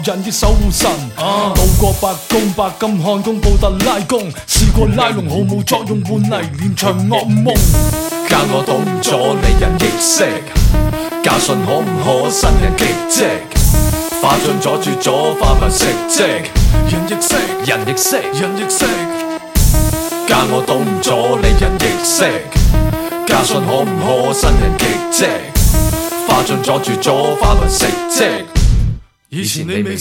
人亦守護神，渡過白宮白金漢宮布特拉宮，試過拉攏毫無作用，換嚟連場噩夢。 教我動作利人亦識，教訓可唔可新人極積，花樽阻住咗花瓣食跡， 人亦識， 人亦識， 人亦識， 教我動作利人亦識，教訓可唔可新人極積，花樽阻住咗花瓣食跡。以前你未